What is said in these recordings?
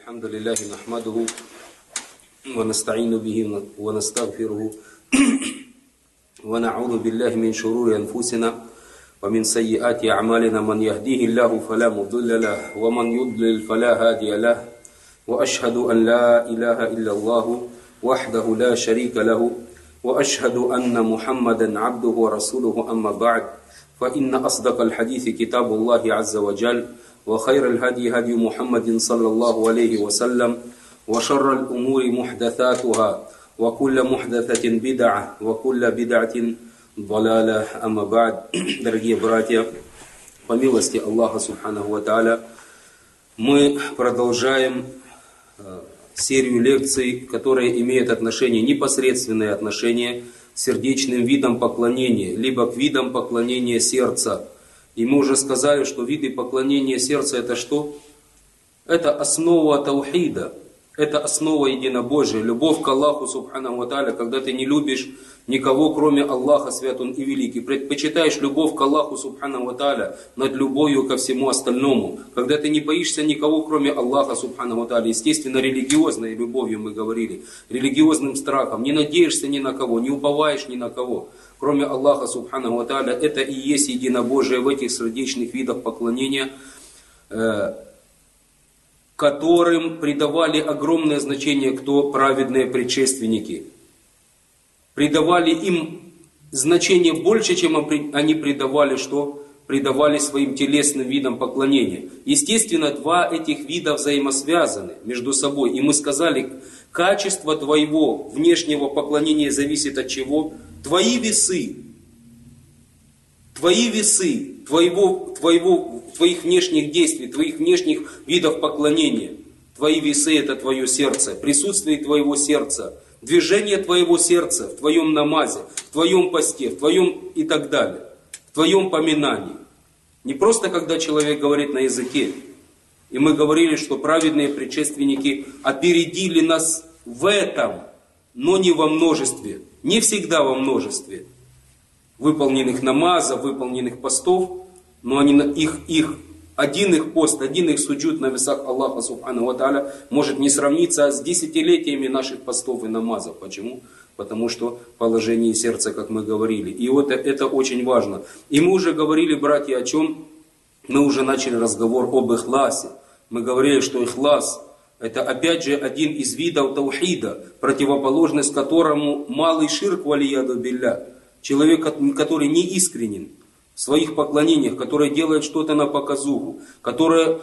الحمد لله نحمده ونستعين به ونستغفره ونعوذ بالله من شرور أنفسنا ومن سيئات أعمالنا من يهديه الله فلا مضل له ومن يضلل فلا هادي له وأشهد أن لا إله إلا الله وحده لا شريك له وأشهد أن محمدا عبده ورسوله أما بعد فإن أصدق الحديث كتاب الله عز وجل وخير الهدي هدي محمد صلى الله عليه وسلم وشر الأمور محدثاتها وكل محدثة بدعة وكل بدعة ضلالة أما بعد. Дорогие братья, по милости Аллаха Субханаху ва Тааля, мы продолжаем серию лекций, которые имеют непосредственное отношение к сердечным видам поклонения, либо к видам поклонения сердца. И мы уже сказали, что виды поклонения сердца это что? Это основа таухида, это основа единобожия, любовь к Аллаху Субханаху ва Тааля, когда ты не любишь никого, кроме Аллаха, свят Он и великий. Предпочитаешь любовь к Аллаху Субханаху ва Тааля над любовью ко всему остальному. Когда ты не боишься никого, кроме Аллаха Субханаху ва Тааля, естественно, религиозной любовью мы говорили, религиозным страхом, не надеешься ни на кого, не уповаешь ни на кого, кроме Аллаха Субханаху ва Тааля, это и есть единобожие в этих сердечных видах поклонения, которым придавали огромное значение кто праведные предшественники. Придавали им значение больше, чем они придавали что? Придавали своим телесным видам поклонения. Естественно, два этих вида взаимосвязаны между собой. И мы сказали, качество твоего внешнего поклонения зависит от чего? Твои весы твоих внешних действий, твоих внешних видов поклонения. Твои весы это твое сердце, присутствие твоего сердца, движение твоего сердца в твоем намазе, в твоем посте, в твоем и так далее, в твоем поминании. Не просто когда человек говорит на языке. И мы говорили, что праведные предшественники опередили нас в этом, но не во множестве, не всегда во множестве выполненных намазов, выполненных постов, но они один их пост, один их суджуд на весах Аллаха Субханаху ва Тааля может не сравниться с десятилетиями наших постов и намазов. Почему? Потому что положение сердца, как мы говорили. И вот это очень важно. И мы уже говорили, братья, о чем? Мы уже начали разговор об ихласе. Мы говорили, что ихлас это опять же один из видов таухида, противоположность которому малый ширк валияду билля. Человек, который не искренен в своих поклонениях, который делает что-то на показуху, который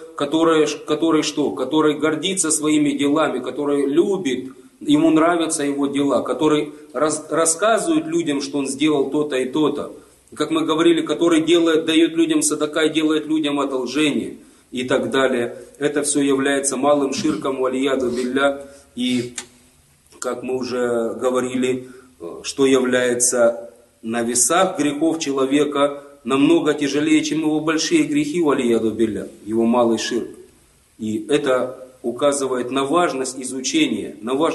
гордится своими делами, который любит, ему нравятся его дела, который рассказывает людям, что он сделал то-то и то-то. Как мы говорили, который дает людям садака и делает людям одолжение и так далее. Это все является малым ширком валияду билля. И как мы уже говорили, что является на весах грехов человека намного тяжелее, чем его большие грехи, валияду билля, его малый ширк. И это указывает на важность изучения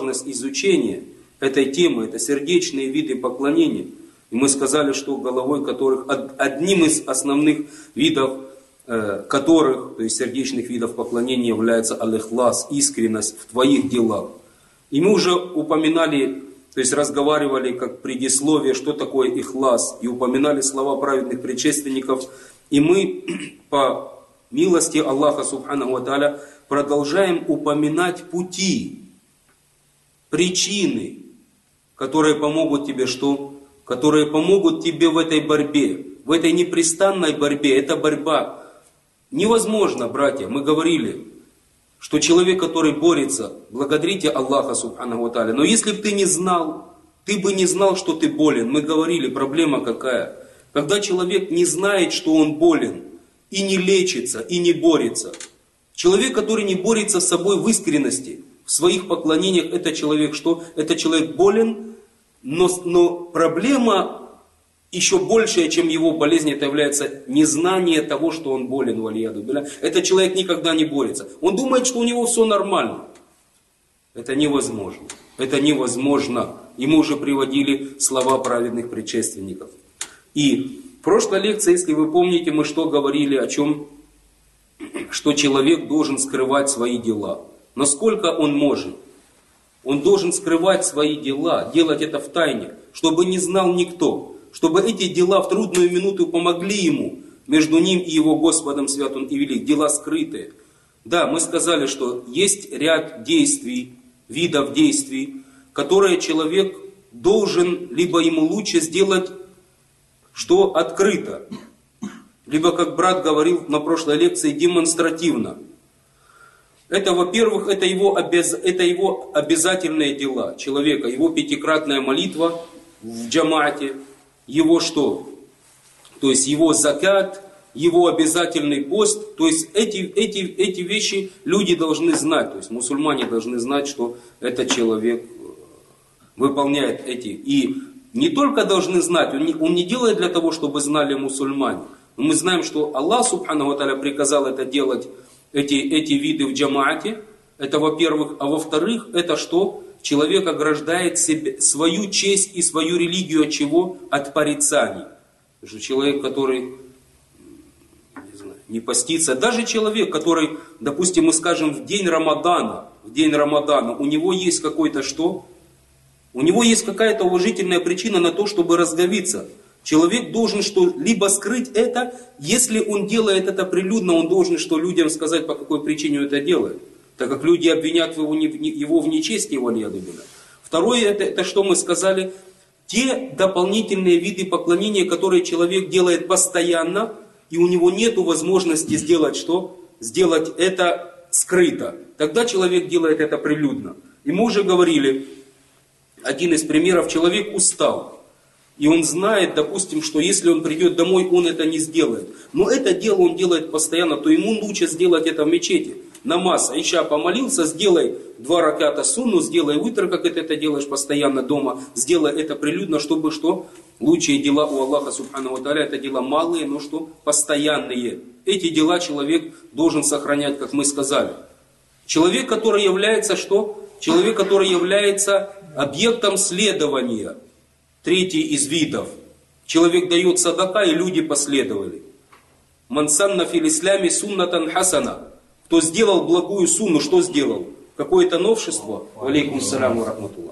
этой темы, это сердечные виды поклонения. И мы сказали, что головой которых, одним из основных видов которых, то есть сердечных видов поклонения, является аль-ихлас, искренность в твоих делах. И мы уже упоминали, то есть разговаривали как предисловие, что такое ихлас, и упоминали слова праведных предшественников. И мы по милости Аллаха Субханаху ва Тааля продолжаем упоминать пути, причины, которые помогут тебе что? Которые помогут тебе в этой борьбе, в этой непрестанной борьбе. Эта борьба невозможна, братья. Мы говорили, что человек, который борется, благодарите Аллаха Субханаху ва Тааля. Но если бы ты не знал, ты бы не знал, что ты болен. Мы говорили, проблема какая? Когда человек не знает, что он болен, и не лечится, и не борется. Человек, который не борется с собой в искренности, в своих поклонениях, это человек что? Это человек болен, но проблема еще большая, чем его болезнь, это является незнание того, что он болен, валияду билля. Этот человек никогда не борется. Он думает, что у него все нормально. Это невозможно. Это невозможно. И мы уже приводили слова праведных предшественников. И в прошлой лекции, если вы помните, мы что говорили, о чем? Что человек должен скрывать свои дела. насколько он может. Он должен скрывать свои дела, делать это в тайне, чтобы не знал никто, чтобы эти дела в трудную минуту помогли ему, между ним и его Господом свят он и велик, дела скрытые. Да, мы сказали, что есть ряд действий, видов действий, которые человек должен, либо ему лучше сделать, что открыто, либо, как брат говорил на прошлой лекции, демонстративно. Это, во-первых, это его обязательные дела человека, его пятикратная молитва в джамаате, его что? То есть его закат, его обязательный пост. То есть эти вещи люди должны знать, то есть мусульмане должны знать, что этот человек выполняет эти. И не только должны знать, он не делает для того, чтобы знали мусульмане. Но мы знаем, что Аллах Субхану ва Тааля приказал это делать, эти виды в джамаате. Это во-первых. А во-вторых, это что? Человек ограждает себе, свою честь и свою религию от чего? От порицаний. Потому что человек, который не постится, даже человек, который, допустим, мы скажем, в день Рамадана, у него есть какой-то что? У него есть какая-то уважительная причина на то, чтобы разговиться. Человек должен либо скрыть это, если он делает это прилюдно, он должен людям сказать, по какой причине он это делает. Так как люди обвинят его в нечестии, валиядубилля. Второе, это что мы сказали, те дополнительные виды поклонения, которые человек делает постоянно, и у него нет возможности сделать что? Сделать это скрыто. Тогда человек делает это прилюдно. И мы уже говорили, один из примеров, человек устал. И он знает, допустим, что если он придет домой, он это не сделает. Но это дело он делает постоянно, то ему лучше сделать это в мечети. Намаз, Иша помолился, сделай 2 раката сунну, сделай витр, как ты это делаешь постоянно дома. Сделай это прилюдно, чтобы что? Лучшие дела у Аллаха Субхану ва Тааля, это дела малые, но что? Постоянные. Эти дела человек должен сохранять, как мы сказали. Человек, который является что? Человек, который является объектом следования. Третий из видов. Человек дает садака, и люди последовали. Ман санна фил ислями суннатан хасана. Кто сделал благую сунну, что сделал? Какое-то новшество? Алейкум саляму рахматуллах.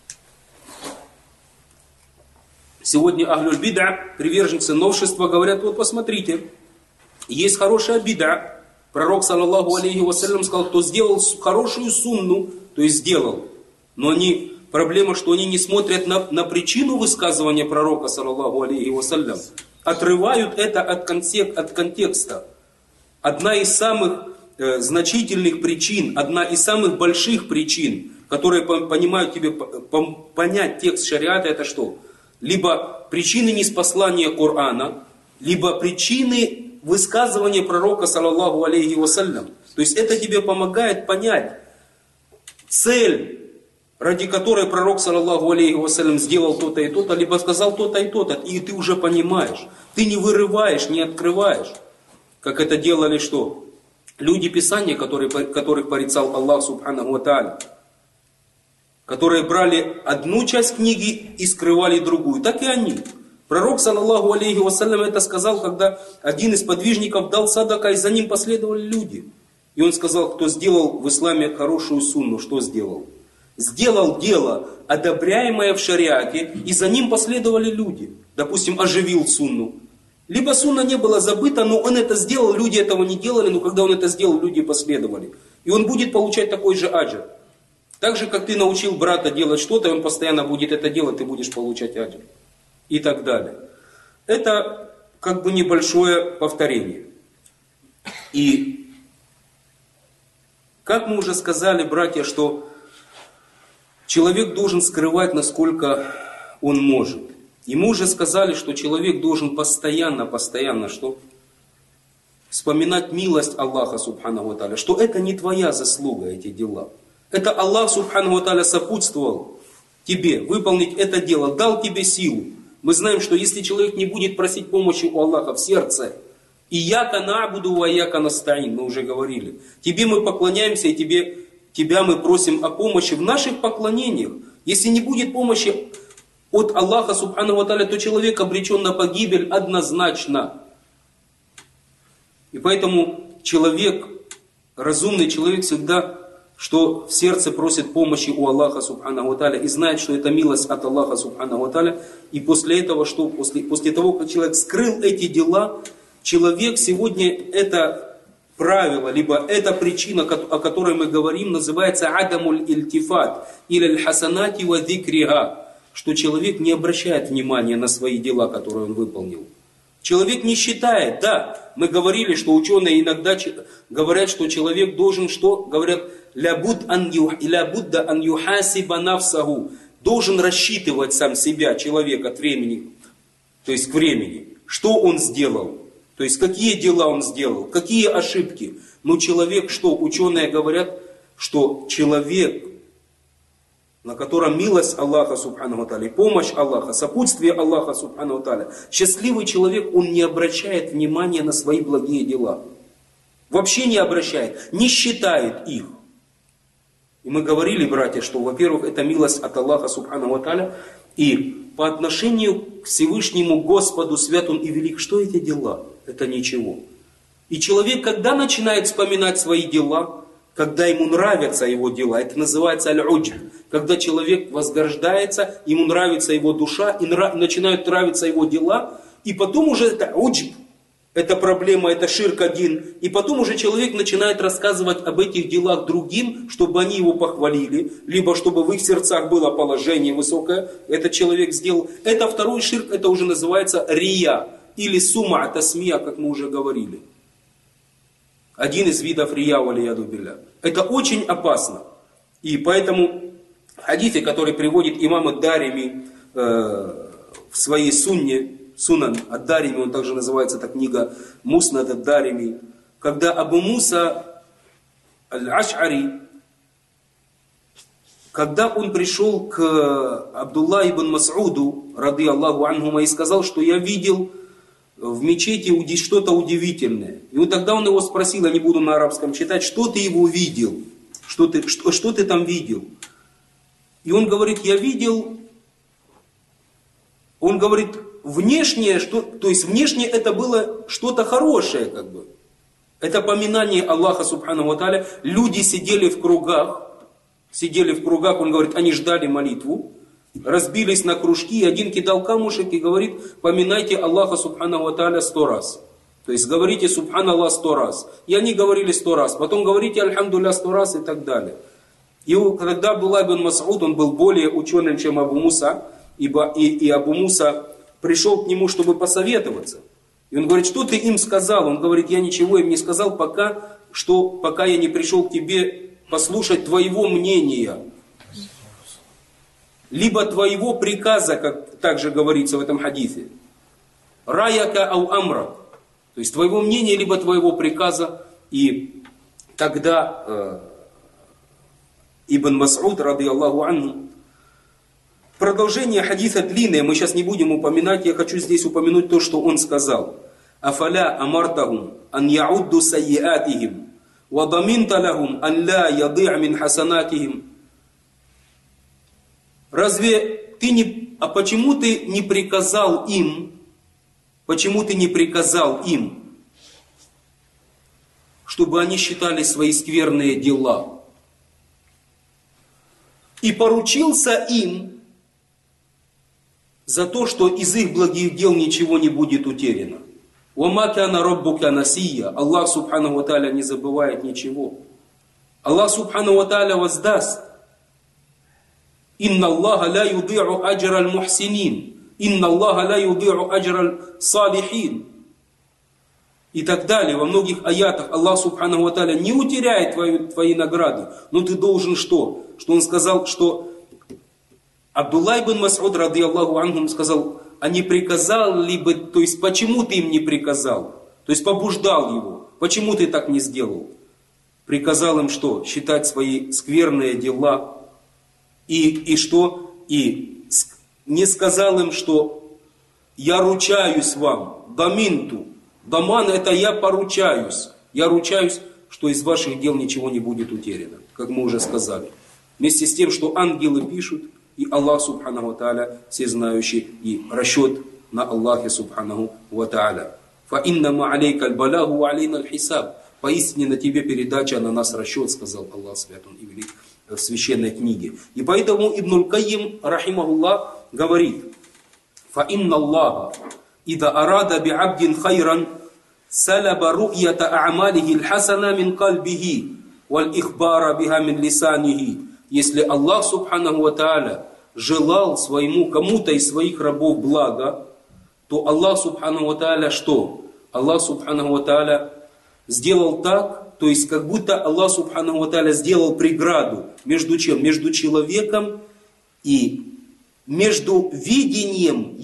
Сегодня ахлюль бид'a, приверженцы новшества, говорят, вот посмотрите, есть хорошая бид'a. Пророк, саллаллаху алейхи вассалям, сказал, кто сделал хорошую сунну, то есть сделал. Но проблема, что они не смотрят на причину высказывания пророка, саллаллаху алейхи вассалям. Отрывают это от контекста. Одна из самых значительных причин, одна из самых больших причин, которые понимают тебе понять текст шариата, это что? Либо причины ниспослания Корана, либо причины высказывания пророка, саллаллаху алейхи вассалям. То есть это тебе помогает понять цель, ради которой пророк, саллаллаху алейхи вассалям, сделал то-то и то-то, либо сказал то-то и то-то, и ты уже понимаешь. Ты не вырываешь, не открываешь. Как это делали что? Люди Писания, которых порицал Аллах Субханаху ва Тааля. Которые брали одну часть книги и скрывали другую. Так и они. Пророк, саллаллаху алейхи вассалям, это сказал, когда один из подвижников дал садака, и за ним последовали люди. И он сказал, кто сделал в исламе хорошую сунну, что сделал? Сделал дело, одобряемое в шариате, и за ним последовали люди. Допустим, оживил сунну. Либо сунна не была забыта, но он это сделал, люди этого не делали, но когда он это сделал, люди последовали. И он будет получать такой же аджр. Так же, как ты научил брата делать что-то, и он постоянно будет это делать, ты будешь получать аджр. И так далее. Это как бы небольшое повторение. И как мы уже сказали, братья, что человек должен скрывать, насколько он может. И мы уже сказали, что человек должен постоянно что? Вспоминать милость Аллаха Субхану ва Тааля, что это не твоя заслуга, эти дела. Это Аллах Субхану ва Тааля сопутствовал тебе выполнить это дело, дал тебе силу. Мы знаем, что если человек не будет просить помощи у Аллаха в сердце, «Ияка на'буду ва ияка наста'ин», мы уже говорили, тебе мы поклоняемся, и тебя мы просим о помощи в наших поклонениях. Если не будет помощи от Аллаха Субхану ва Тааля, то человек обречен на погибель однозначно. И поэтому разумный человек всегда что в сердце просит помощи у Аллаха Субханаху ва Тааля и знает, что это милость от Аллаха Субханаху ва Тааля. И после этого, что после того, как человек скрыл эти дела, человек сегодня это правило, либо эта причина, о которой мы говорим, называется «Адамуль ильтифат» или «Аль-хасанати ва дикриха», что человек не обращает внимания на свои дела, которые он выполнил. Человек не считает, да, мы говорили, что ученые иногда говорят, что человек должен, что? Говорят, «Лябудда ан юхасиба нафсаху», должен рассчитывать сам себя, человек от времени, то есть к времени, что он сделал. То есть, какие дела он сделал, какие ошибки. Но человек, что ученые говорят, что человек, на котором милость Аллаха Субханаху ва Тааля, помощь Аллаха, сопутствие Аллаха Субханаху ва Тааля, счастливый человек, он не обращает внимания на свои благие дела. Вообще не обращает, не считает их. И мы говорили, братья, что, во-первых, это милость от Аллаха Субханаху ва Тааля, и по отношению к Всевышнему Господу свят Он и велик, что эти дела? Это ничего. И человек, когда начинает вспоминать свои дела, когда ему нравятся его дела, это называется аль-уджб, когда человек возгождается, ему нравится его душа, и начинают нравиться его дела, и потом уже это уджб, это проблема, это ширк один, и потом уже человек начинает рассказывать об этих делах другим, чтобы они его похвалили, либо чтобы в их сердцах было положение высокое, этот человек сделал. Это второй ширк, это уже называется рия, или сума, тасмия, как мы уже говорили. Один из видов рия, валияду билля. Это очень опасно. И поэтому в хадисе, который приводит имам ад-Дарими в своей сунне, Сунан ад-Дарими, он также называется, эта книга Муснад ад-Дарими, когда Абу Муса аль-Аш'ари, когда он пришел к Абдулла ибн Мас'уду, рады Аллаху анхума, и сказал, что я видел в мечети что-то удивительное. И вот тогда он его спросил, я не буду на арабском читать, что ты его видел? Что ты там видел? И он говорит, я видел, он говорит, внешнее, то есть внешне это было что-то хорошее, как бы. Это поминание Аллаха Субханаху ва Тааля. Люди сидели в кругах, он говорит, они ждали молитву, разбились на кружки, и один кидал камушек и говорит, поминайте Аллаха Субханаху ва Тааля 100 раз. То есть говорите Субханаллах 100 раз. И они говорили 100 раз, потом говорите Альхамдулилля 100 раз и так далее. И когда Абдулла ибн Мас'уд, он был более ученым, чем Абу Муса, и Абу Муса пришел к нему, чтобы посоветоваться. И он говорит, что ты им сказал? Он говорит, я ничего им не сказал, пока я не пришел к тебе послушать твоего мнения. Либо твоего приказа, как также говорится в этом хадисе. Раяка ау амра. То есть твоего мнения, либо твоего приказа. И тогда Ибн Мас'уд, рады Аллаху анху, продолжение хадиса длинное, мы сейчас не будем упоминать, я хочу здесь упомянуть то, что он сказал. Афаля амартахум ан яудду сайятихим ва даминта лахум ан ла яди'а мин хасанатихим. Почему ты не приказал им, чтобы они считали свои скверные дела? И поручился им за то, что из их благих дел ничего не будет утеряно. وَمَا كَانَ رَبُّكَ نَسِيًّا. Аллах Субханаху ва Тааля не забывает ничего. Аллах Субханаху ва Тааля воздаст. «Инна Аллаха ла юди'у аджра аль-мухсинин». «Инна Аллаха ла юди'у аджра аль-салихин». И так далее. Во многих аятах Аллах Субханаху ва Тааля не утеряет твои награды. Но ты должен что? Что он сказал, что Абдулла ибн Мас'уд, рады Аллаху анхум, сказал, а не приказал ли бы, то есть почему ты им не приказал? То есть побуждал его. Почему ты так не сделал? Приказал им что? Считать свои скверные дела. И что? И не сказал им, что я ручаюсь вам. Даминту. Даман это я поручаюсь. Я ручаюсь, что из ваших дел ничего не будет утеряно. Как мы уже сказали. Вместе с тем, что ангелы пишут, и Аллах Субханаху ва Тааля всезнающий, и расчет на Аллахе Субханаху ва Тааля. فَإِنَّمَا عَلَيْكَ الْبَلَاغُ وَعَلَيْنَا الْحِسَابُ. поистине на тебе передача, а на нас расчет, сказал Аллах свят он и велик в священной книге. И поэтому Ибн Кайим, рахимахуллах, говорит: فَإِنَّ اللَّهَ إِذَا أَرَادَ بِعَبْدٍ خَيْرًا سَلَبَ رُؤْيَةَ أَعْمَالِهِ الْحَسَنَةِ مِنْ قَلْبِهِ وَالْإِخْبَارَ بِهَا مِنْ لِسَانِهِ. Если Аллах Субханаху ва Тааля желал своему кому-то из своих рабов блага, то Аллах Субханаху ва Тааля что? Аллах Субханаху ва Тааля сделал так, то есть как будто Аллах Субханаху ва Тааля сделал преграду между чем? Между человеком и между видением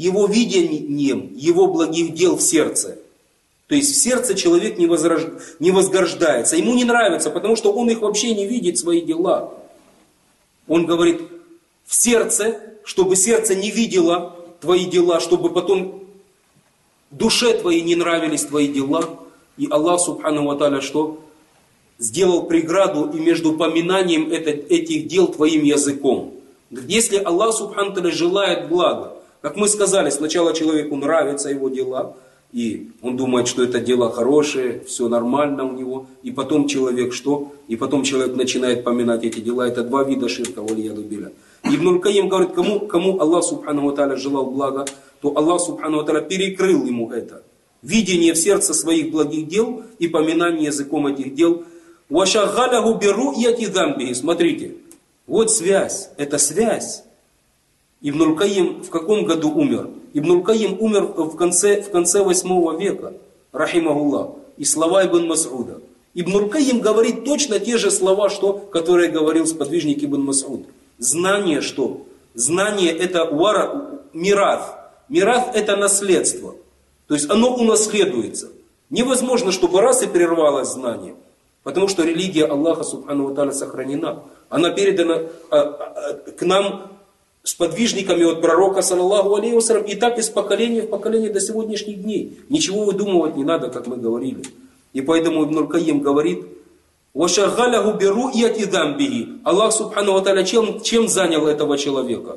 его благих дел в сердце. То есть в сердце человек не возгождается, ему не нравится, потому что он их вообще не видит, свои дела. Он говорит, в сердце, чтобы сердце не видело твои дела, чтобы потом душе твоей не нравились твои дела. И Аллах Субханаху ва Тааля что? Сделал преграду и между поминанием этих дел твоим языком. Если Аллах Субханаху ва Тааля желает блага, как мы сказали, сначала человеку нравятся его дела, и он думает, что это дело хорошее, все нормально у него, и потом человек что? И потом человек начинает поминать эти дела. Это два вида ширка, валияду билля. Ибн Кайим говорит, кому Аллах Субханаху ва Тааля желал блага, то Аллах Субханаху ва Тааля перекрыл ему это. Видение в сердце своих благих дел и поминание языком этих дел. وَشَغَّلَهُ بِرُؤْيَةِ ذَنْبِهِ. Смотрите, вот связь, это связь. Ибн Кайим в каком году умер? Ибн Кайим умер в конце 8 века, рахимахуллах. И слова Ибн Мас'уда. Ибн Кайим говорит точно те же слова, которые говорил сподвижник Ибн Мас'уд. Знание что? Знание это мират. Мират это наследство. То есть оно унаследуется. Невозможно, чтобы раз и прервалось знание. Потому что религия Аллаха Субханаху ва Тааля сохранена. Она передана к нам сподвижниками от пророка, саллаллаху алейхи вассалям, и так из поколения в поколение до сегодняшних дней. Ничего выдумывать не надо, как мы говорили. И поэтому Ибн Кайим говорит, وَشَغَّلَهُ بِرُؤْيَةِ ذَنْبِهِ. Аллах Субханаху ва Тааля чем занял этого человека?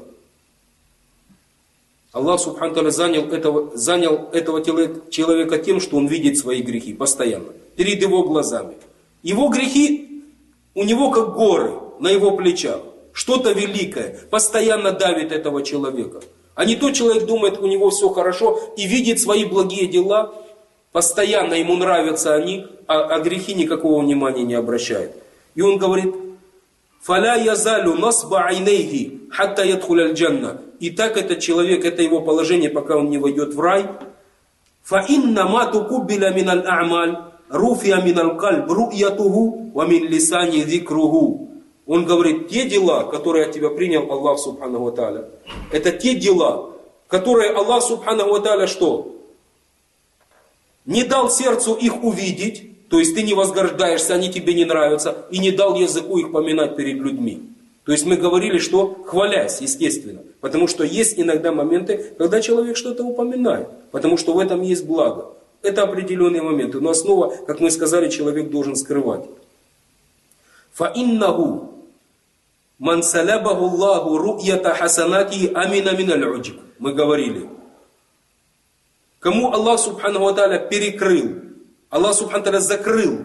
Аллах Субханаху ва Тааля занял этого человека тем, что он видит свои грехи постоянно, перед его глазами. Его грехи у него как горы на его плечах. Что-то великое постоянно давит этого человека. А не тот человек думает, у него все хорошо и видит свои благие дела, постоянно ему нравятся они, а грехи никакого внимания не обращает. И он говорит, «Фаля язалю насба айнейхи хатта ядхуля аль-джанна». И так этот человек, это его положение, пока он не войдет в рай. «Фа инна ма тукуббиля миналь а'маль руфия миналь кальб ру'ятуху ва мин лисани зикруху». Он говорит, те дела, которые от тебя принял Аллах Субханаху ва Тааля, это те дела, которые Аллах Субханаху ва Тааля что? Не дал сердцу их увидеть, то есть ты не возгождаешься, они тебе не нравятся, и не дал языку их поминать перед людьми. То есть мы говорили, что хвалясь, естественно. Потому что есть иногда моменты, когда человек что-то упоминает, потому что в этом есть благо. Это определенные моменты, но основа, как мы сказали, человек должен скрывать. فَإِنَّهُ مَنْ سَلَبَهُ اللَّهُ رُؤْيَةَ حَسَنَاتِهِ أَمِنَ مِنَ الْعُجْبِ. Мы говорили. Кому Аллах Субханаху ва Тааля перекрыл, Аллах Субханаху ва Тааля закрыл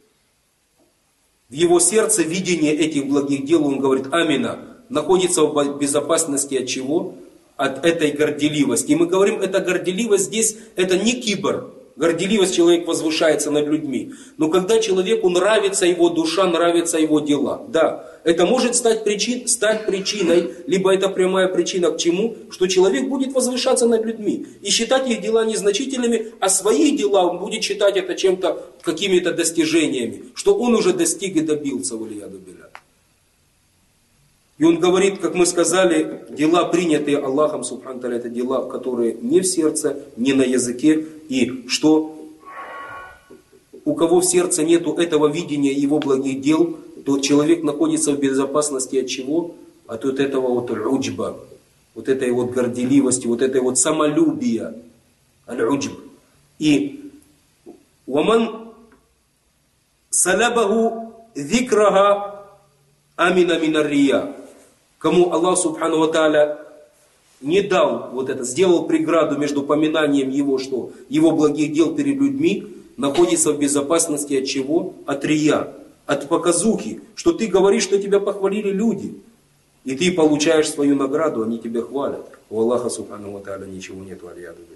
в его сердце видение этих благих дел, он говорит, амина, находится в безопасности от чего? От этой горделивости. И мы говорим, эта горделивость здесь, это не кибр. Горделивость, человек возвышается над людьми. Но когда человеку нравится его душа, нравятся его дела. Да, это может стать причиной, либо это прямая причина к чему? Что человек будет возвышаться над людьми. И считать их дела незначительными, а свои дела он будет считать это чем-то, какими-то достижениями. Что он уже достиг и добился, валияду билля. И он говорит, как мы сказали, дела, принятые Аллахом Субхану Тааля, это дела, которые не в сердце, не на языке. И что у кого в сердце нету этого видения его благих дел, то человек находится в безопасности от чего? От вот этого вот аль-уджба, вот этой вот горделивости, вот этой вот самолюбия. Аль-уджб. И «Ваман салабаху зикраха амина минаррия». Кому Аллах Субхану ва Тааля не дал вот это, сделал преграду между поминанием его, что? Его благих дел перед людьми находится в безопасности от чего? От рия, от показухи, что ты говоришь, что тебя похвалили люди. И ты получаешь свою награду, они тебя хвалят. У Аллаха Субхану ва Тааля ничего нет, валияду билля.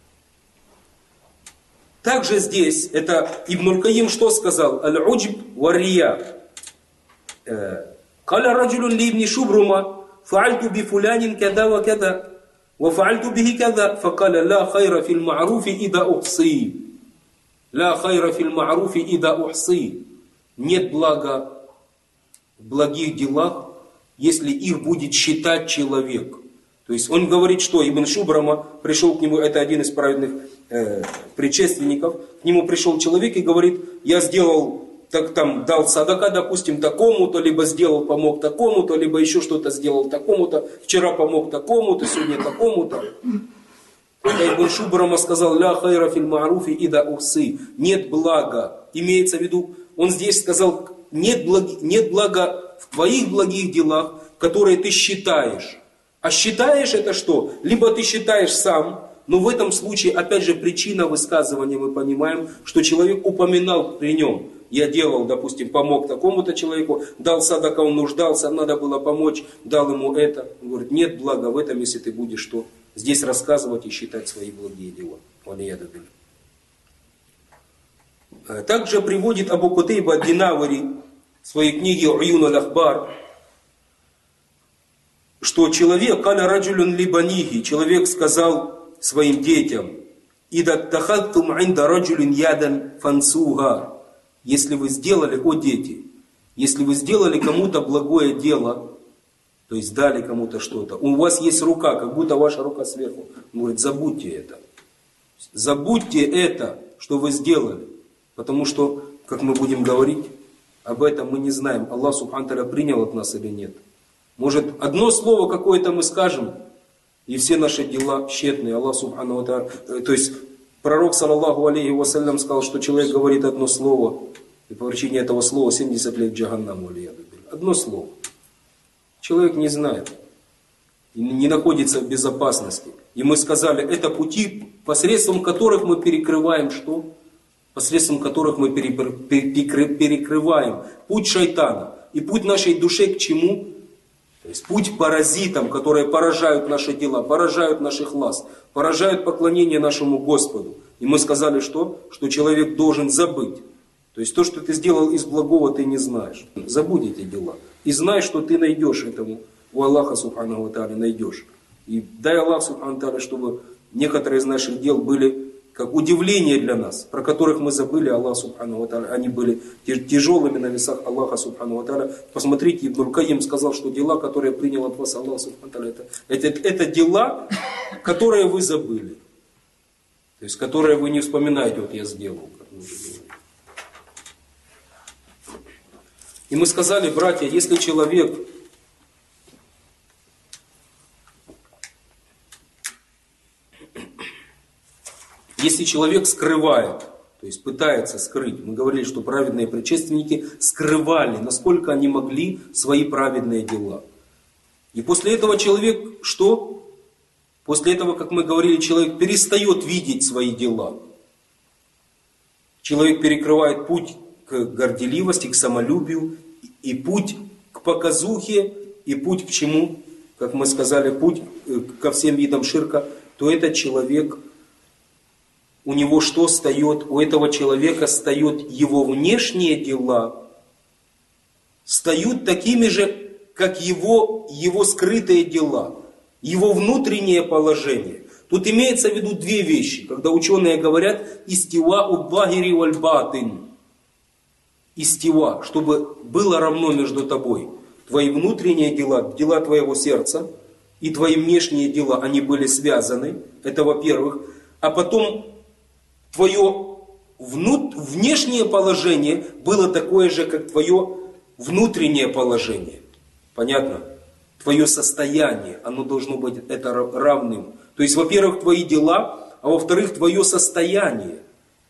Также здесь, это Ибн Кайим что сказал? Аль-уджб вар-рия. Каля раджулюн ли ибн Шубрума, фаальту би фулянин када ва када, ва фаальту бихи када, факаля ла хайра фил ма'руфи ида ухси. Ла хайра фил ма'руфи ида ухси. Нет блага в благих делах, если их будет считать человек. То есть он говорит, что Ибн Шубрама пришел к нему, это один из праведных предшественников, к нему пришел человек и говорит, я сделал, так, там, дал садака, допустим, такому-то, либо сделал, помог такому-то, либо еще что-то сделал такому-то, вчера помог такому-то, сегодня такому-то. Ибн Шубрама сказал, ля хайра фил ма'руфи ида ухси. Нет блага. Имеется в виду, он здесь сказал, нет блага в твоих благих делах, которые ты считаешь. А считаешь это что? Либо ты считаешь сам, но в этом случае, опять же, причина высказывания, мы понимаем, что человек упоминал при нем. Я делал, допустим, помог такому-то человеку, дал садака, он нуждался, надо было помочь, дал ему это. Он говорит, нет блага в этом, если ты будешь что? Здесь рассказывать и считать свои благие дела. Также приводит Абу Кутейба ад-Динавари в своей книге «Уюн аль-Ахбар», что человек, каля раджулюн либанихи, человек сказал своим детям, «Ида тахаттум инда раджулин ядан фансуга». Если вы сделали, о дети, если вы сделали кому-то благое дело, то есть дали кому-то что-то, у вас есть рука, как будто ваша рука сверху. Он говорит, забудьте это. Забудьте это, что вы сделали. Потому что, как мы будем говорить, об этом мы не знаем, Аллах Субхану Тааля принял от нас или нет. Может, одно слово какое-то мы скажем, и все наши дела тщетные. Аллах Субхану Тааля. То есть, пророк, саллаллаху алейхи вассалям, сказал, что человек говорит одно слово, и по причине этого слова 70 лет в джаханнаму. Одно слово. Человек не знает, не находится в безопасности. И мы сказали, это пути, посредством которых мы перекрываем что? Посредством которых мы перекрываем путь шайтана. И путь нашей души к чему? То есть путь паразитам, которые поражают наши дела, поражают наш ихлас, поражают поклонение нашему Господу. И мы сказали что? Что человек должен забыть. То есть то, что ты сделал из благого, ты не знаешь. Забудь эти дела. И знай, что ты найдешь этому у Аллаха Субхану ва Тааля найдешь. И дай Аллах Субхану ва Тааля, чтобы некоторые из наших дел были как удивление для нас, про которых мы забыли Аллах Субхану ва Тааля. Они были тяжелыми на весах Аллаха Субхану ва Тааля. Посмотрите, Ибн Кайим сказал, что дела, которые принял от вас Аллах Субхану ва Тааля, это дела, которые вы забыли. То есть, которые вы не вспоминаете, вот я сделал. И мы сказали, братья, если человек скрывает, то есть пытается скрыть, мы говорили, что праведные предшественники скрывали, насколько они могли, свои праведные дела. И после этого человек что? После этого, как мы говорили, человек перестает видеть свои дела. Человек перекрывает путь к горделивости, к самолюбию, и путь к показухе, и путь к чему? Как мы сказали, путь ко всем видам ширка, то этот человек, у него что встает? У этого человека встает его внешние дела, встают такими же, как его скрытые дела, его внутреннее положение. Тут имеется в виду две вещи, когда ученые говорят «истива ул-багири валь-батин». Истива, чтобы было равно между тобой. Твои внутренние дела, дела твоего сердца и твои внешние дела, они были связаны. Это во-первых. А потом твое внешнее положение было такое же, как твое внутреннее положение. Понятно? Твое состояние, оно должно быть это равным. То есть, во-первых, твои дела, а во-вторых, твое состояние.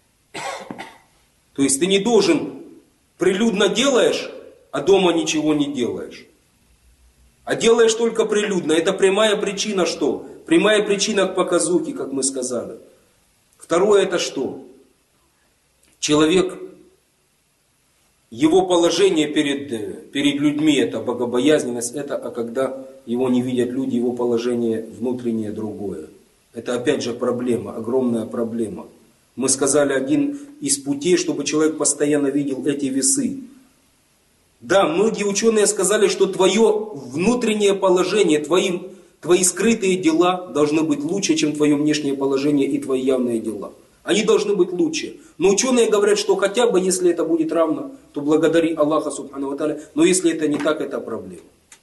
То есть, ты не должен прилюдно делаешь, а дома ничего не делаешь. А делаешь только прилюдно. Это прямая причина что? Прямая причина к показухе, как мы сказали. Второе это что? человек, его положение перед людьми это богобоязненность, а когда его не видят люди, его положение внутреннее другое. Это опять же проблема, огромная проблема. Мы сказали, один из путей, чтобы человек постоянно видел эти весы. Да, многие ученые сказали, что твое внутреннее положение, твои скрытые дела должны быть лучше, чем твое внешнее положение и твои явные дела. Они должны быть лучше. Но ученые говорят, что хотя бы если это будет равно, то благодари Аллаха Субхану ва Тааля. Но если это не так, это проблема.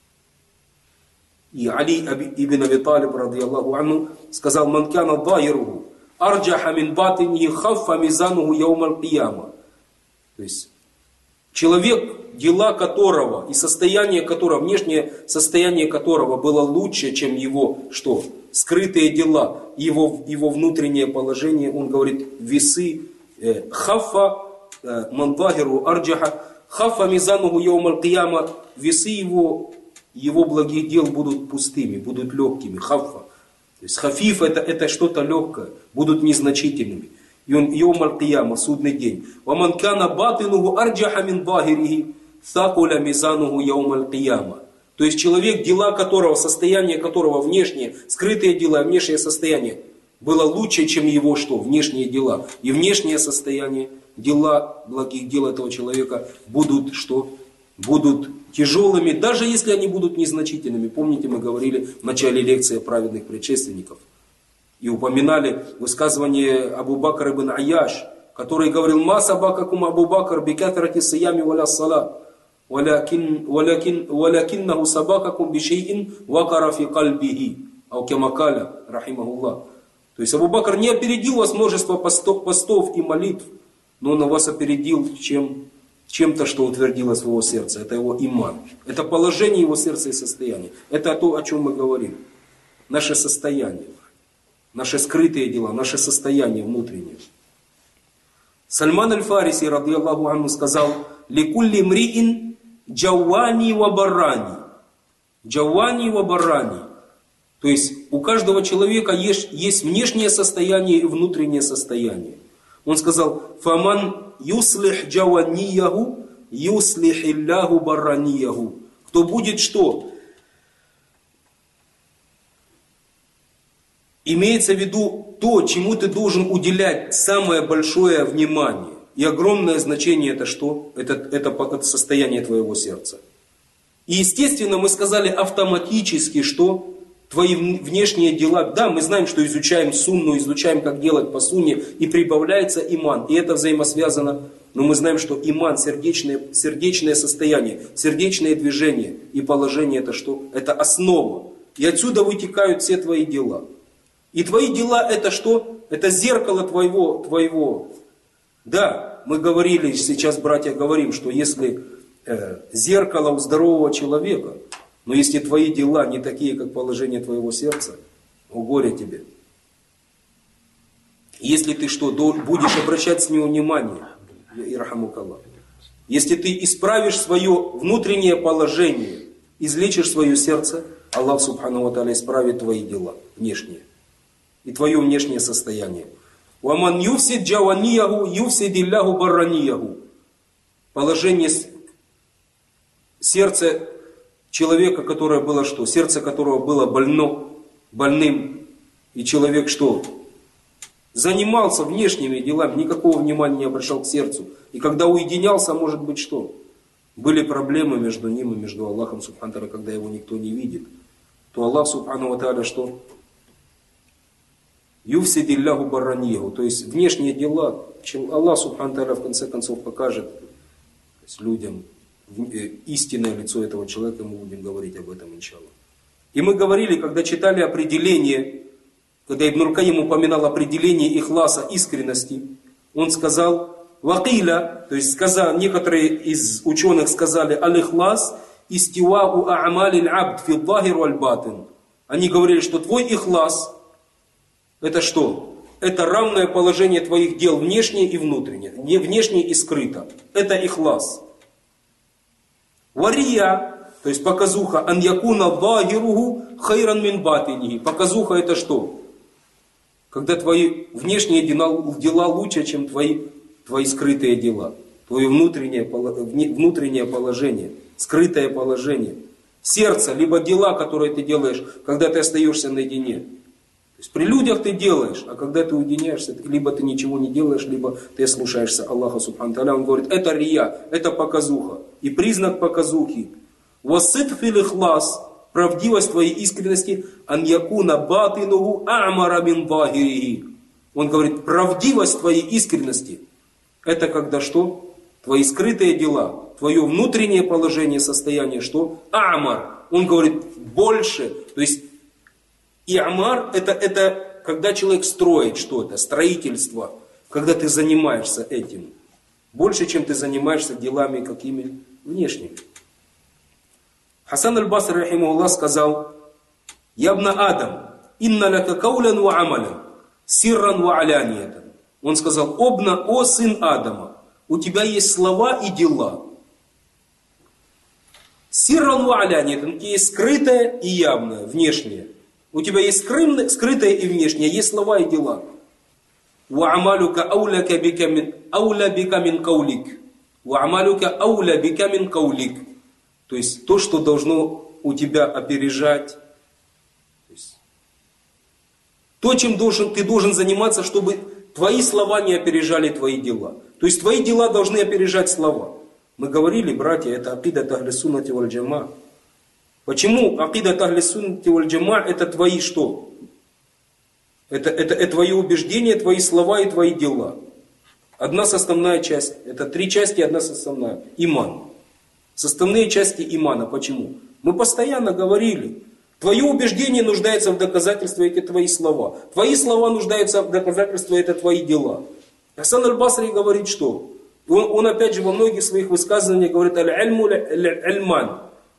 И Али ибн Аби Талиб, радийаллаху анху, сказал: «Ман кана захируху арджаха мин батинихи хаффа мизануху яумал кияма». То есть человек, дела которого и состояние которого, внешнее состояние которого было лучше, чем его что? Скрытые дела, его внутреннее положение, он говорит, весы хаффа ман захируху арджаха хаффа мизануху яумал кияма, весы его благих дел будут пустыми, будут легкими. Хаффа. То есть хафиф это что-то легкое, будут незначительными. И он йоум кияма, судный день. Ваман кана батинуху арджаха мин захирихи сакуля мизануху йоум кияма. То есть человек, дела которого, состояние которого внешнее, скрытые дела, внешнее состояние было лучше, чем его что? Внешние дела. И внешнее состояние, дела благих дел этого человека будут что? Будут тяжелыми, даже если они будут незначительными. Помните, мы говорили в начале лекции о праведных предшественников. И упоминали высказывание Абу Бакр ибн Аяш, который говорил: «Ма сабакакум Абу Бакр бикатрати сиями валя сала, валякиннаху сабакакум бишейин вакара фи кальбихи». Ау кемакаля, рахимахуллах. То есть Абу Бакр не опередил вас множество постов и молитв, но он вас опередил чем-то, что утвердилось в его сердце. Это его иман. Это положение его сердца и состояния. Это то, о чем мы говорим. Наше состояние. Наши скрытые дела, наше состояние внутреннее. Сальман аль-Фариси, радийаллаху анху, сказал: «Ликулли мриин джавани ва барани». Джавани ва барани. То есть у каждого человека есть внешнее состояние и внутреннее состояние. Он сказал: «Фаман юслих джаванияху, юслих илляху барранияху». Кто будет что? Имеется в виду то, чему ты должен уделять самое большое внимание. И огромное значение это что? Это состояние твоего сердца. И естественно мы сказали автоматически, что твои внешние дела, да, мы знаем, что изучаем сунну, изучаем, как делать по сунне, и прибавляется иман. И это взаимосвязано, но мы знаем, что иман, сердечное состояние, сердечное движение и положение это что? Это основа. И отсюда вытекают все твои дела. И твои дела это что? Это зеркало твоего. Да, мы говорили, сейчас, братья, говорим, что если зеркало у здорового человека, но если твои дела не такие, как положение твоего сердца, о горе тебе. Если ты что, будешь обращать с него внимание, ирхамукаллах. Если ты исправишь свое внутреннее положение, излечишь свое сердце, Аллах Субхану ва Тааля исправит твои дела внешние. И твое внешнее состояние. «Ваман юфсид джаванияху, юфсид илляху барранияху». Положение сердца человека, которое было что? Сердце которого было больным. И человек что? Занимался внешними делами, никакого внимания не обращал к сердцу. И когда уединялся, может быть что? Были проблемы между ним и между Аллахом Субхану ва Тааля, когда его никто не видит. То Аллах Субхану ва Тааля что? Юфсид илляху барранияху. То есть внешние дела, чем Аллах Субхану ва Тааля в конце концов покажет людям истинное лицо этого человека, мы будем говорить об этом, иншаллах. И мы говорили, когда читали определение, когда Ибн Аль-Кайим упоминал определение ихласа, искренности, он сказал: «Вакиля», то есть некоторые из ученых сказали: «Аль-ихлас истивау а'малиль абд фи захир валь батин». Они говорили, что твой ихлас это что? Это равное положение твоих дел внешнее и внутреннее, не внешнее и скрыто. Это ихлас. Вария, то есть показуха, ан якуна захируху хайран мин батинихи. Показуха это что? Когда твои внешние дела лучше, чем твои твои скрытые дела, твое внутреннее положение, скрытое положение. Сердце, либо дела, которые ты делаешь, когда ты остаешься наедине. То есть при людях ты делаешь, а когда ты уединяешься, либо ты ничего не делаешь, либо ты слушаешься Аллаха Субхану Тааля. Он говорит, это рия, это показуха. И признак показухи. Васидқ фил ихлас, правдивость твоей искренности, ан якуна батинуху а'мара мин захирихи. Он говорит, правдивость твоей искренности, это когда что? Твои скрытые дела, твое внутреннее положение, состояние, что? А'мар. Он говорит, больше. То есть, и'мар это когда человек строит что-то, строительство, когда ты занимаешься этим. Больше, чем ты занимаешься делами какими? Внешними. Хасан аль-Басри, рахимахуллах, сказал, «Ябна Адам, инна лака каулян ва амалян, сирран ва алянiyatan». Он сказал, «О сын Адама, у тебя есть слова и дела». Сирран ва алянiyatan, у тебя есть скрытое и явное, внешнее. У тебя есть скрытое и внешнее, есть слова и дела. «Ва амалюка ауля бика мин каулик». «Ва амалюка ауля бика мин каулик». То есть то, что должно у тебя опережать. То, чем ты должен заниматься, чтобы твои слова не опережали твои дела. То есть твои дела должны опережать слова. Мы говорили, братья, это акидат ахли суннати валь джама. Почему акидат ахли суннати валь джама это твои что? Это твое убеждение, твои слова и твои дела. Одна составная часть. Это 3 части, одна составная. Иман. Составные части имана. Почему? Мы постоянно говорили. Твое убеждение нуждается в доказательстве, это твои слова. Твои слова нуждаются в доказательстве, это твои дела. Хасан аль-Басри говорит, что? Он опять же во многих своих высказываниях говорит «Аль-ильму аль-ильман».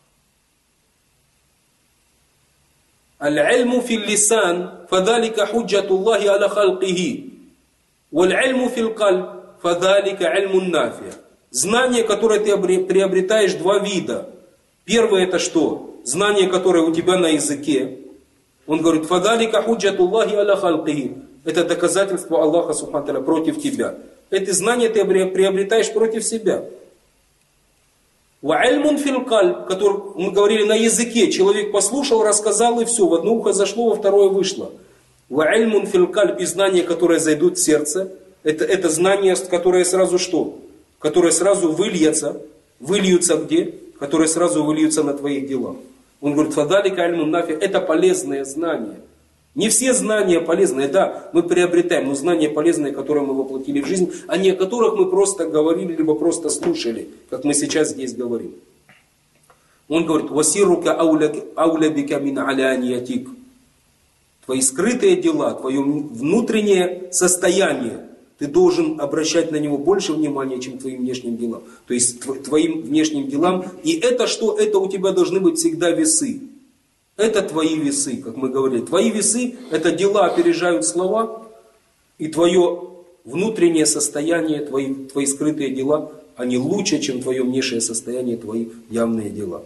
«Аль-ильму фил-лисан, фадалика худжатуллахи аля халкихи, валь-ильму фил-кальб, фадалика ильмун нафия». Знание, которое ты приобретаешь, 2 вида. Первое это что? Знание, которое у тебя на языке. Он говорит, «Фадалика худжатуллахи аля халкихи». Это доказательство Аллаха Субхану Тааля против тебя. Это знание ты приобретаешь против себя. «Ва ильмун фил кальб», который мы говорили на языке. Человек послушал, рассказал и все. В одно ухо зашло, во второе вышло. «Ва ильмун фил кальб», и знания, которые зайдут в сердце. Это знания, которые сразу что? Которые сразу выльются где? Которые сразу выльются на твоих делах. Он говорит, «Фадалика ильмун нафи», это полезные знания. Не все знания полезные, да, мы приобретаем, но знания полезные, которые мы воплотили в жизнь, а не о которых мы просто говорили, либо просто слушали, как мы сейчас здесь говорим. Он говорит, «Васирука ауля бика мин алянiyатик». Твои скрытые дела, твое внутреннее состояние, ты должен обращать на него больше внимания, чем твоим внешним делам. То есть твоим внешним делам. И это что? Это у тебя должны быть всегда весы. Это твои весы, как мы говорили. Твои весы, это дела опережают слова. И твое внутреннее состояние, твои скрытые дела, они лучше, чем твое внешнее состояние, твои явные дела.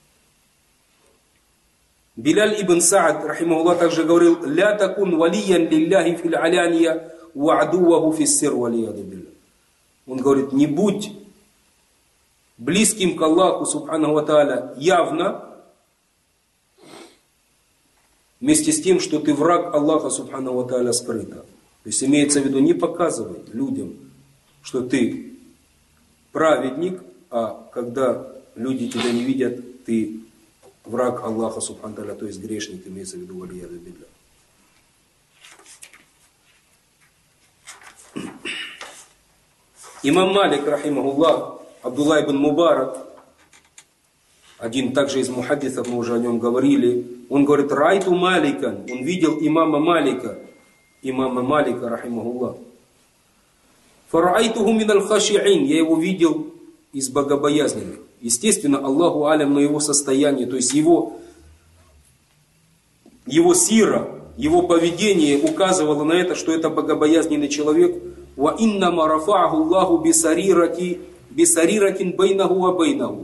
Биляль ибн Саад, рахимахуллах, также говорил, «Ля такун валиян лилляхи фил аляния, ва'адуваху фиссир валияду билля». Он говорит, не будь близким к Аллаху, субханаху ва тааля, явно, вместе с тем, что ты враг Аллаха, субханаху ва тааля, скрыто. То есть имеется в виду, не показывай людям, что ты праведник, а когда люди тебя не видят, ты враг Аллаха, субханаху ва тааля, то есть грешник, имеется в виду валияду билля. Имам Малик, рахимахуллах, Абдулла ибн Мубарак, один также из мухаддисов, мы уже о нем говорили, он говорит, «Райту Маликан», он видел имама Малика, рахимахуллах. «Фарайтуху миналь хаши'ин», я его видел из богобоязненных. Естественно, Аллаху алям, но его состояние, то есть его сира, его поведение указывало на это, что это богобоязненный человек. «Ва иннама рафа'аху Аллаху бисариратин байнаху ва байнаху».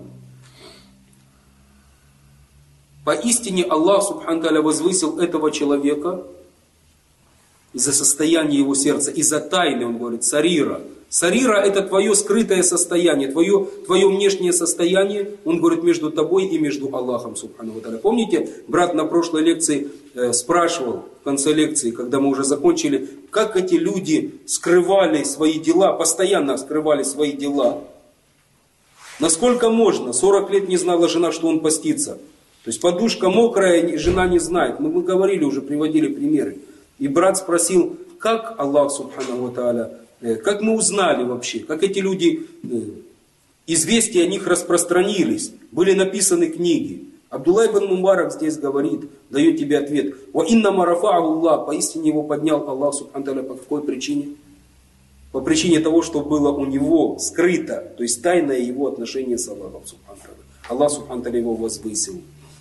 Поистине Аллах Субхану Тааля возвысил этого человека из-за состояния его сердца, из-за тайны, он говорит, сарира. Сарира — это твое скрытое состояние, твое внешнее состояние, он говорит, между тобой и между Аллахом, субхану ва тааля. Помните, брат на прошлой лекции спрашивал, в конце лекции, когда мы уже закончили, как эти люди скрывали свои дела, постоянно скрывали свои дела. Насколько можно? 40 лет не знала жена, что он постится. То есть подушка мокрая, жена не знает. Мы говорили уже, приводили примеры. И брат спросил, как Аллах, субхану ва тааля, как мы узнали вообще, как эти люди, известия о них распространились, были написаны книги. Абдулла ибн Мубарак здесь говорит, дает тебе ответ. «Ва инна марафа'аху Аллах», поистине его поднял Аллах, субхану тааля, по какой причине? По причине того, что было у него скрыто, то есть тайное его отношение с Аллахом, субхану тааля. Аллах, субхану тааля, его возвысил.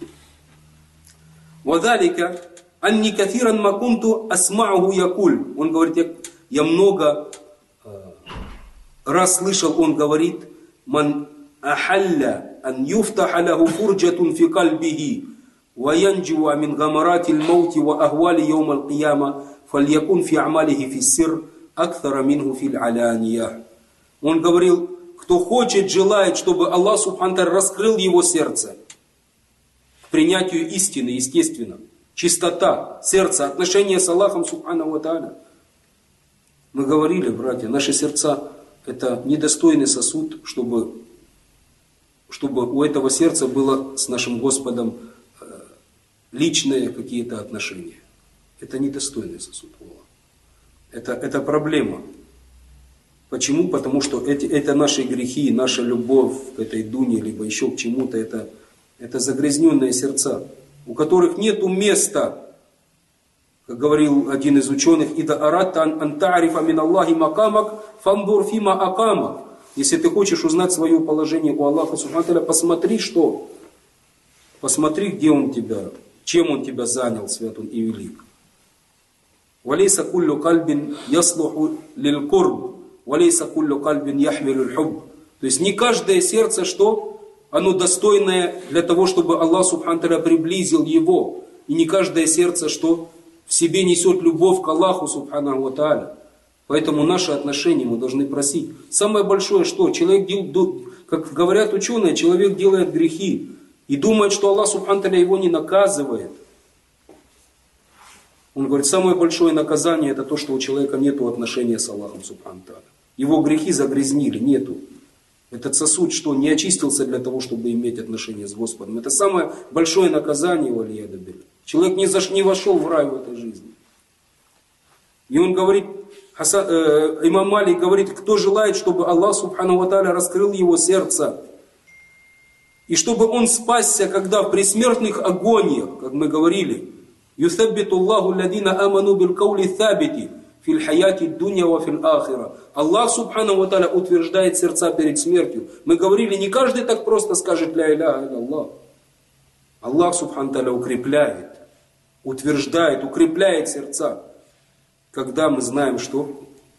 «Вадалика анни кафиран макунту асма'уху якуль». Он говорит, я много раз слышал, он говорит, «Ман ахалля ан юфтаха лаху фурджатун фи кальбихи, ва янджуа мин гамаратил маути ва ахвали йоум аль-кияма, фальякун фи амалихи фи сир, акthара минху фил алянья». Он говорил, кто хочет, желает, чтобы Аллах субхану тааля раскрыл его сердце к принятию истины, естественно, чистота сердца, отношения с Аллахом субхану ва тааля. Мы говорили, братья, наши сердца — это недостойный сосуд, чтобы у этого сердца было с нашим Господом личные какие-то отношения. Это недостойный сосуд. Это проблема. Почему? Потому что это наши грехи, наша любовь к этой дуне, либо еще к чему-то, это загрязненные сердца, у которых нету места. Как говорил один из ученых, «Ида аратта ан та'рифа мин Аллахи макамак, фандур фима акамак». Если ты хочешь узнать свое положение у Аллаха, субхану тааля, посмотри, что? Посмотри, где Он тебя, чем Он тебя занял, свят Он и велик. «Валейса куллю кальбин яслуху лил курб, валейса куллю кальбин яхмилю льхуб». То есть не каждое сердце, что? Оно достойное для того, чтобы Аллах, субхану тааля, приблизил его. И не каждое сердце, что? В себе несет любовь к Аллаху, субхану ва тааля. Поэтому наши отношения мы должны просить. Самое большое, что человек, как говорят ученые, человек делает грехи и думает, что Аллах, субхану тааля, его не наказывает. Он говорит, самое большое наказание — это то, что у человека нет отношения с Аллахом, субхану тааля. Его грехи загрязнили, нету. Этот сосуд, что не очистился для того, чтобы иметь отношения с Господом. Это самое большое наказание, валияду билля. Человек не вошел в рай в этой жизни. И он говорит, имам Малик говорит, кто желает, чтобы Аллах субхану ва тааля раскрыл его сердце, и чтобы он спасся, когда в предсмертных агониях, как мы говорили, «Юсаббиту Аллаху алладина аману бил каули thабити фил хаяти дунья ва фил ахира». Аллах субхану ва тааля утверждает сердца перед смертью. Мы говорили, не каждый так просто скажет «Ля иляха илля-Аллах». Аллах субхану тааля укрепляет, утверждает, укрепляет сердца. Когда мы знаем, что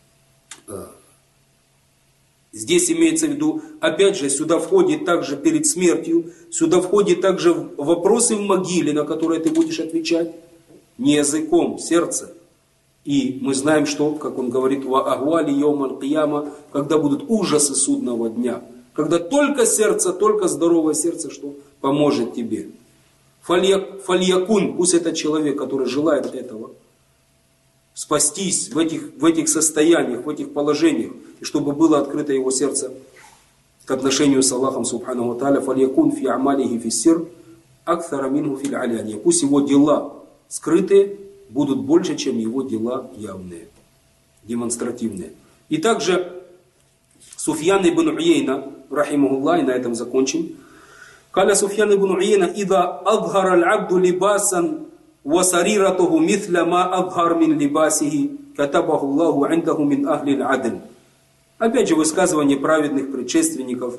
здесь имеется в виду, опять же, сюда входит также перед смертью, сюда входит также вопросы в могиле, на которые ты будешь отвечать не языком, сердцем. И мы знаем, что, как он говорит, «Ва ахвали йоум аль-кияма», когда будут ужасы судного дня, когда только сердце, только здоровое сердце, что поможет тебе. Фальякун, пусть это человек, который желает этого, спастись в этих состояниях, в этих положениях, и чтобы было открыто его сердце к отношению с Аллахом субхану ва тааля, фальякун фи амалихи фи сир, акthара минху фил алянья. Пусть его дела скрытые будут больше, чем его дела явные, демонстративные. И также Суфьян ибн Уейна, рахимахуллах, и на этом закончим. Каля Суфьян ибн Уейна, «Ида адхара аль-абду либасан ва сарирatuhu мithля ма адхар мин либасихи, катабаху Аллаху индаху мин ахли аль-адль». Опять же высказывание праведных предшественников.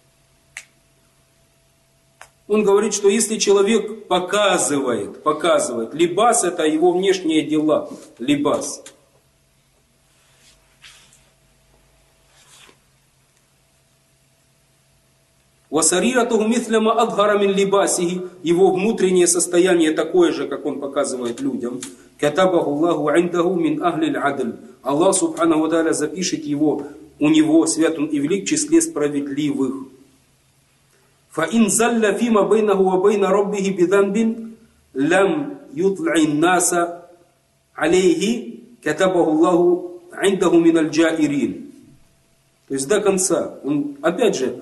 Он говорит, что если человек показывает, либас — это его внешние дела, либас. «Васариратуху мithляма адхара мин либасихи», его внутреннее состояние такое же, как он показывает людям. «Катабаху Аллаху индаху мин ахли аль-адль». Аллах субхану ва тааля запишет его у него, свят он и велик, в числе справедливых. فَإِنْ زَلَّ فِيمَا بَيْنَهُ وَبَيْنَ رَبِّهِ بِذَنْبٍ لَمْ يُطْلِعِ النَّاسَ عَلَيْهِ كَتَبَهُ اللَّهُ عِنْدَهُ مِنَ الْجَائِرِينَ. То есть до конца. Он, опять же,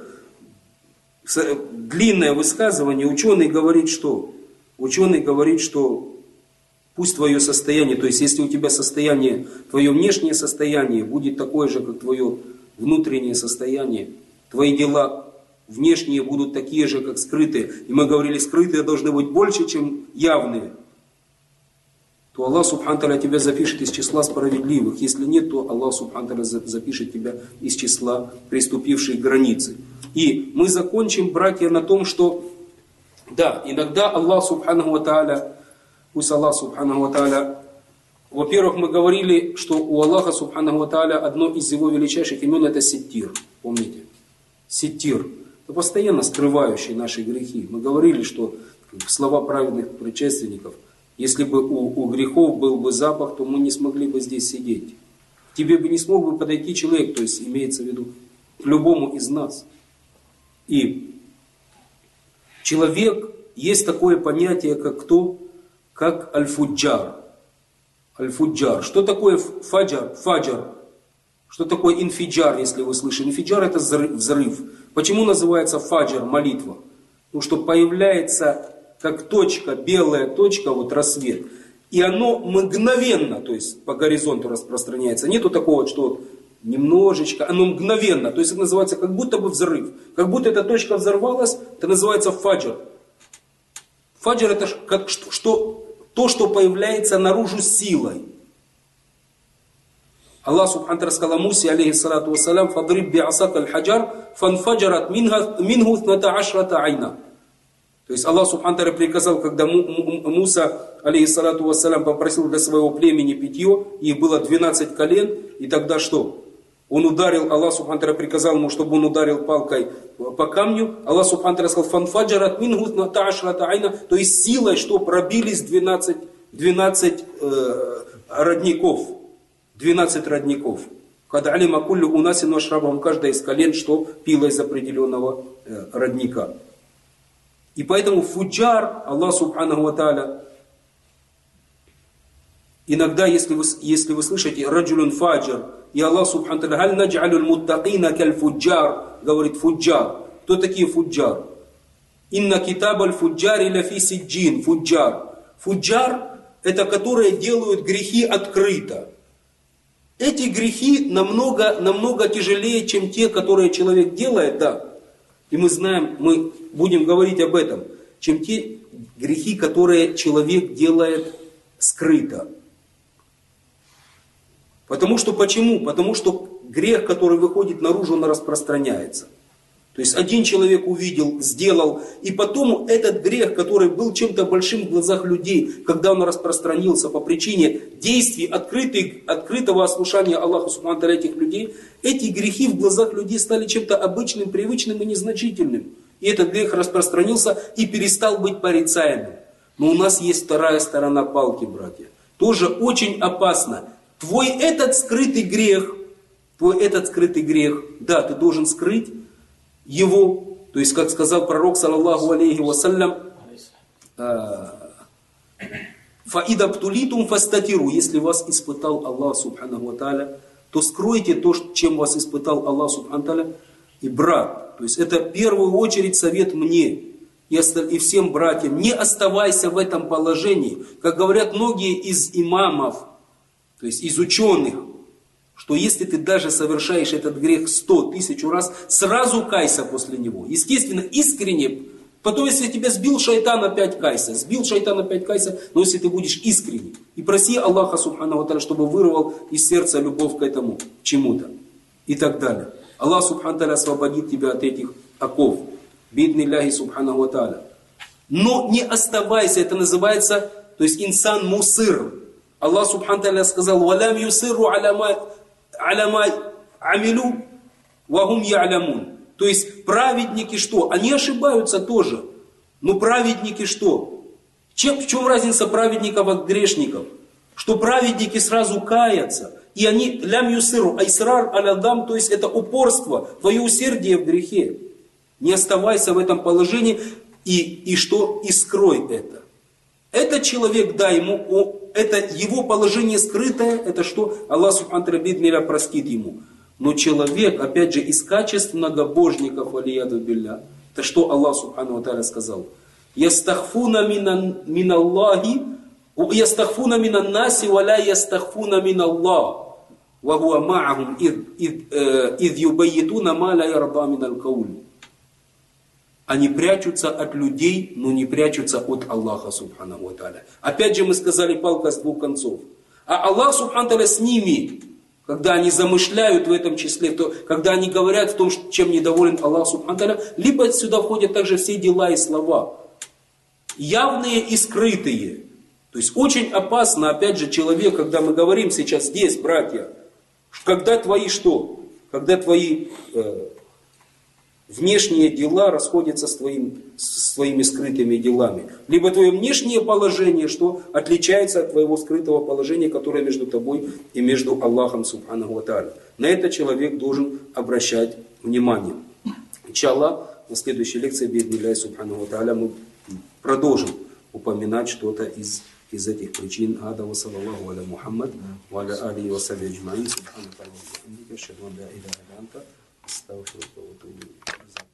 длинное высказывание. Ученый говорит, что пусть твое состояние, то есть если у тебя состояние, твое внешнее состояние будет такое же, как твое внутреннее состояние, твои дела внешние будут такие же, как скрытые. И мы говорили, скрытые должны быть больше, чем явные. То Аллах Субхану Тааля тебя запишет из числа справедливых. Если нет, то Аллах Субхану Тааля запишет тебя из числа приступивших границы. И мы закончим, братья, на том, что да, иногда Аллах Субхану Тааля, пусть Аллах Субхану Тааля, во-первых, мы говорили, что у Аллаха Субхану Тааля одно из его величайших имен это Ситтир. Помните? Ситтир. Это постоянно скрывающий наши грехи. Мы говорили, что слова праведных предшественников, если бы у грехов был бы запах, то мы не смогли бы здесь сидеть. К тебе бы не смог бы подойти человек, то есть имеется в виду к любому из нас. И человек, есть такое понятие, как кто? Как аль-фуджар. Аль-фуджар. Что такое фаджар? Фаджар. Что такое инфиджар, если вы слышали? Инфиджар это взрыв. Почему называется фаджар, молитва? Потому что появляется как точка, белая точка, вот рассвет. И оно мгновенно, то есть по горизонту распространяется. Нету такого, что вот немножечко, оно мгновенно. То есть это называется как будто бы взрыв. Как будто эта точка взорвалась, это называется фаджар. Фаджар это как, то, что появляется наружу силой. Аллах Субхану Тааля сказал Мусе, алейхиссалату вассалям, «Фадриб би'асака аль-хаджар, фанфаджарат минху 12 айна». То есть Аллах Субхану Тааля приказал, когда Муса, алейхиссалату вассалям, попросил для своего племени питье, их было 12 колен, и тогда что? Он ударил, Аллах Субхану Тааля приказал ему, чтобы он ударил палкой по камню. Аллах Субхану Тааля сказал, «Фанфаджарат минху 12 айна», то есть силой, что пробились 12 родников. 12 родников. Когда алима куллю унасин вашрабам, каждая из колен, что пила из определенного родника. И поэтому фуджар, Аллах Субхану ва Тааля, иногда, если вы слышите, раджулюн фаджар, и Аллах Субхану Тааля, халь наджалюль муттакина каль фуджар, говорит фуджар. Кто такие фуджар? Инна китаб аль фуджари ляфи сиджин, фуджар. Фуджар, это которые делают грехи открыто. Эти грехи намного тяжелее, чем те, которые человек делает, да. И мы знаем, мы будем говорить об этом, чем те грехи, которые человек делает скрыто. Потому что почему? Потому что грех, который выходит наружу, он распространяется. То есть один человек увидел, сделал, и потом этот грех, который был чем-то большим в глазах людей, когда он распространился по причине действий, открытого ослушания Аллаха Субхану Тааля этих людей, эти грехи в глазах людей стали чем-то обычным, привычным и незначительным. И этот грех распространился и перестал быть порицаемым. Но у нас есть вторая сторона палки, братья. Тоже очень опасно. Твой этот скрытый грех, да, ты должен скрыть его, то есть, как сказал пророк, саллаллаху алейхи вассалям, «Фаида птулитум фастатиру», если вас испытал Аллах Субхану ва Тааля, то скройте то, чем вас испытал Аллах Субхану ва Тааля. И брат, то есть это в первую очередь совет мне и всем братьям, не оставайся в этом положении. Как говорят многие из имамов, то есть из ученых, что если ты даже совершаешь этот грех 100 000 раз, сразу кайся после него. Естественно, искренне. Потом, если тебя сбил шайтан, опять кайся. Но если ты будешь искренне. И проси Аллаха Субхану ва Тааля, чтобы вырвал из сердца любовь к этому, к чему-то. И так далее. Аллах Субхану ва Тааля освободит тебя от этих оков. Биднилляхи Субхану ва Тааля. Но не оставайся, это называется, то есть инсан мусыр. Аллах Субхану ва Тааля сказал, «Валям юсирру аляма амилу вахум я'лямун». То есть праведники что? Они ошибаются тоже. Но праведники что? В чем разница праведников от грешников? Что праведники сразу каятся. И они лям юсиру, айсрар алядам, то есть это упорство, твое усердие в грехе. Не оставайся в этом положении и что? И скрой это. Этот человек, да, это его положение скрытое, это что? Аллах субхану ва тааля простит ему. Но человек, опять же, из качеств многобожников, алияду билля, это что Аллах субхану ва тааля сказал? Ястахфуна миналлахи, ястахфуна минаннаси, валя ястахфуна миналлах. Вагуа ма'ахум ид юбайетуна ма ла ярда минал кауль. Они прячутся от людей, но не прячутся от Аллаха субхану ва тааля. Опять же мы сказали, палка с двух концов. А Аллах субхану ва тааля с ними, когда они замышляют в этом числе, когда они говорят в том, чем недоволен Аллах субхану ва тааля, либо сюда входят также все дела и слова. Явные и скрытые. То есть очень опасно, опять же, человек, когда мы говорим сейчас здесь, братья, когда твои что? Когда твои внешние дела расходятся с твоими скрытыми делами. Либо твое внешнее положение, что отличается от твоего скрытого положения, которое между тобой и между Аллахом субхану ва тааля. На это человек должен обращать внимание. Иншаллах, на следующей лекции, би'идниллахи субхану ва тааля, мы продолжим упоминать что-то из этих причин. Ада ва саллаллаху аля Мухаммад ва аля алихи ва сахбихи аджмаин. Субханака ва бихамдика, ашхаду ан ла иляха илля анта, астагфирука ва атубу илейк.